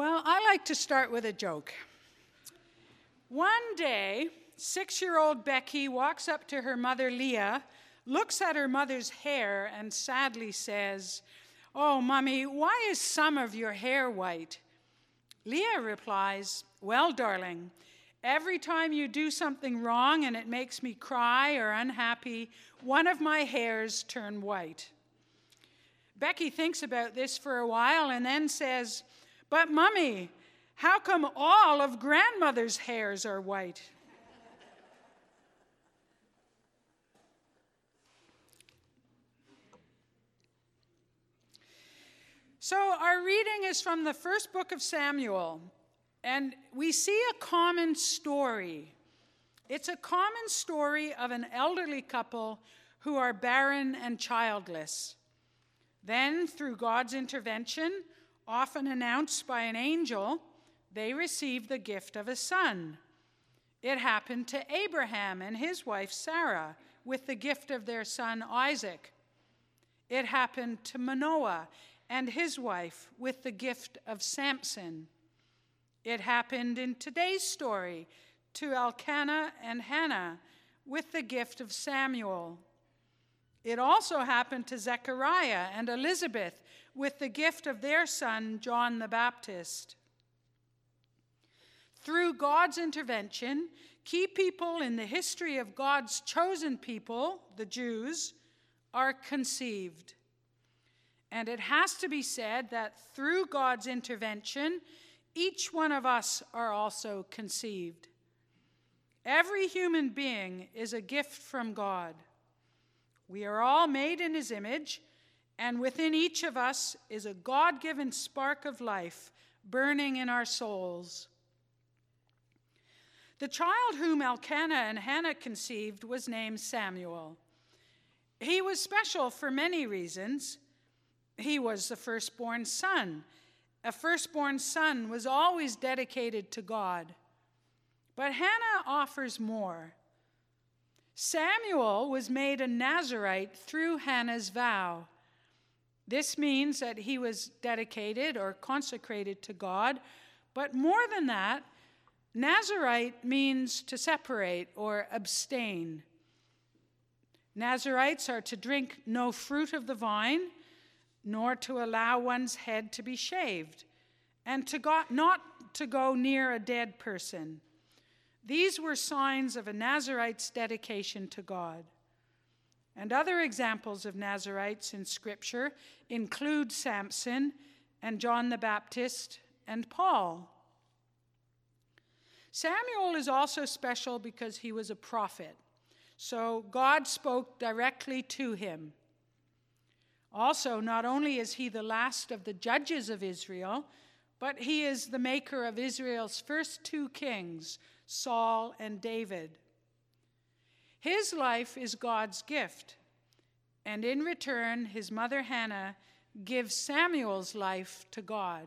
Well, I like to start with a joke. One day, 6-year-old Becky walks up to her mother, Leah, looks at her mother's hair, and sadly says, "Oh, Mommy, why is some of your hair white?" Leah replies, "Well, darling, every time you do something wrong and it makes me cry or unhappy, one of my hairs turn white." Becky thinks about this for a while and then says, "But Mommy, how come all of grandmother's hairs are white?" So our reading is from the first book of Samuel, and we see a common story. It's a common story of an elderly couple who are barren and childless. Then, through God's intervention, often announced by an angel, they receive the gift of a son. It happened to Abraham and his wife Sarah with the gift of their son Isaac. It happened to Manoah and his wife with the gift of Samson. It happened in today's story to Elkanah and Hannah with the gift of Samuel. It also happened to Zechariah and Elizabeth with the gift of their son, John the Baptist. Through God's intervention, key people in the history of God's chosen people, the Jews, are conceived. And it has to be said that through God's intervention, each one of us are also conceived. Every human being is a gift from God. We are all made in his image, and within each of us is a God-given spark of life burning in our souls. The child whom Elkanah and Hannah conceived was named Samuel. He was special for many reasons. He was the firstborn son. A firstborn son was always dedicated to God. But Hannah offers more. Samuel was made a Nazirite through Hannah's vow. This means that he was dedicated or consecrated to God, but more than that, Nazirite means to separate or abstain. Nazirites are to drink no fruit of the vine, nor to allow one's head to be shaved, and not to go near a dead person. These were signs of a Nazirite's dedication to God. And other examples of Nazirites in Scripture include Samson and John the Baptist and Paul. Samuel is also special because he was a prophet, so God spoke directly to him. Also, not only is he the last of the judges of Israel, but he is the maker of Israel's first 2 kings, Saul and David. His life is God's gift, and in return, his mother Hannah gives Samuel's life to God.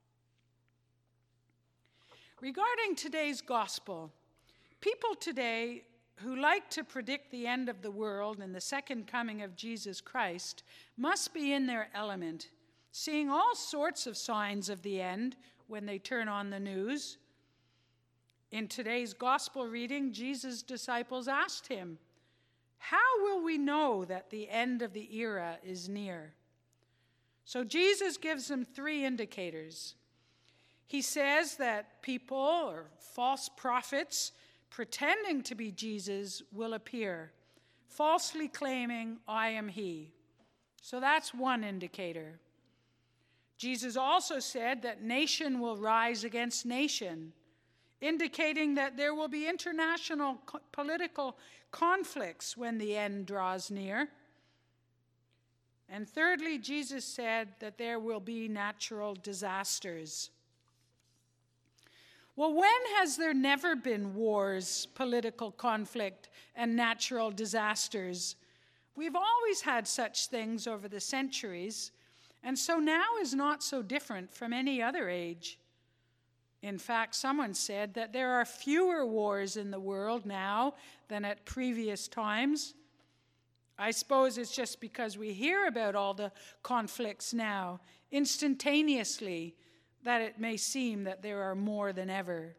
Regarding today's gospel, people today who like to predict the end of the world and the second coming of Jesus Christ must be in their element, seeing all sorts of signs of the end when they turn on the news. In today's gospel reading, Jesus' disciples asked him, "How will we know that the end of the era is near?" So Jesus gives them 3 indicators. He says that people or false prophets pretending to be Jesus will appear, falsely claiming, "I am he." So that's one indicator. Jesus also said that nation will rise against nation, indicating that there will be international political conflicts when the end draws near. And thirdly, Jesus said that there will be natural disasters. Well, when has there never been wars, political conflict, and natural disasters? We've always had such things over the centuries, and so now is not so different from any other age. In fact, someone said that there are fewer wars in the world now than at previous times. I suppose it's just because we hear about all the conflicts now instantaneously that it may seem that there are more than ever.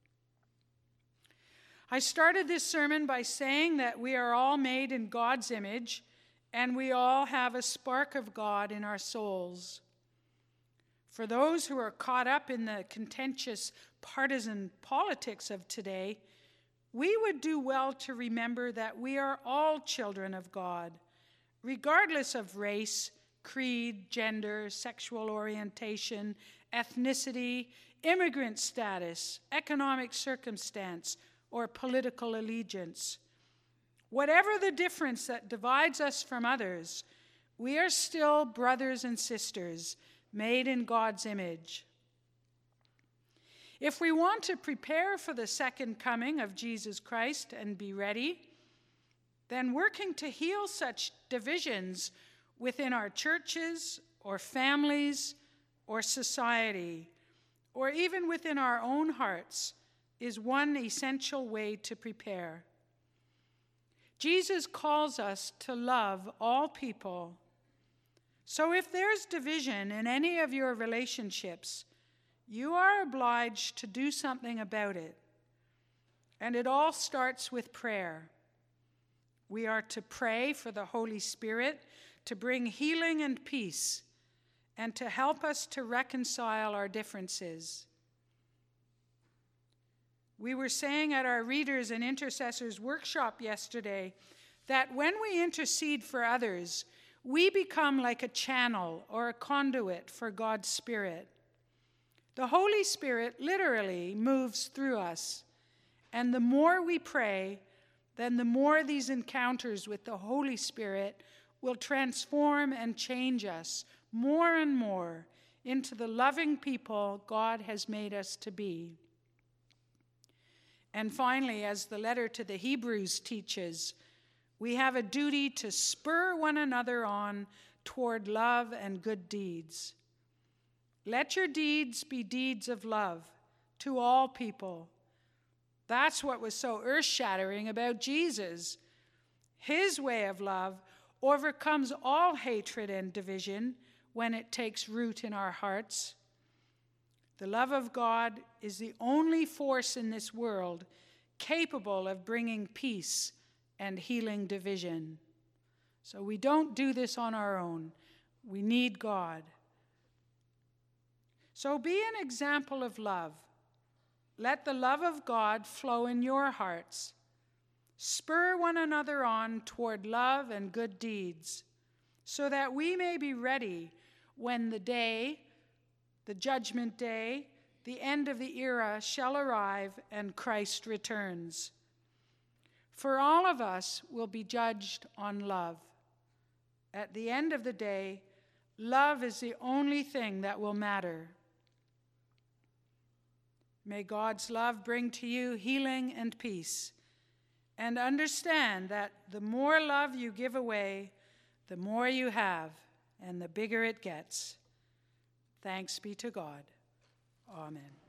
I started this sermon by saying that we are all made in God's image, and we all have a spark of God in our souls. For those who are caught up in the contentious partisan politics of today, we would do well to remember that we are all children of God, regardless of race, creed, gender, sexual orientation, ethnicity, immigrant status, economic circumstance, or political allegiance. Whatever the difference that divides us from others, we are still brothers and sisters made in God's image. If we want to prepare for the second coming of Jesus Christ and be ready, then working to heal such divisions within our churches or families or society, or even within our own hearts, is one essential way to prepare. Jesus calls us to love all people. So if there's division in any of your relationships, you are obliged to do something about it. And it all starts with prayer. We are to pray for the Holy Spirit to bring healing and peace, and to help us to reconcile our differences. We were saying at our Readers and Intercessors workshop yesterday that when we intercede for others, we become like a channel or a conduit for God's Spirit. The Holy Spirit literally moves through us, and the more we pray, then the more these encounters with the Holy Spirit will transform and change us more and more into the loving people God has made us to be. And finally, as the letter to the Hebrews teaches, we have a duty to spur one another on toward love and good deeds. Let your deeds be deeds of love to all people. That's what was so earth-shattering about Jesus. His way of love overcomes all hatred and division when it takes root in our hearts. The love of God is the only force in this world capable of bringing peace and healing division. So we don't do this on our own. We need God. So be an example of love. Let the love of God flow in your hearts. Spur one another on toward love and good deeds, so that we may be ready when the day, the judgment day, the end of the era shall arrive and Christ returns. For all of us will be judged on love. At the end of the day, love is the only thing that will matter. May God's love bring to you healing and peace. And understand that the more love you give away, the more you have, and the bigger it gets. Thanks be to God. Amen.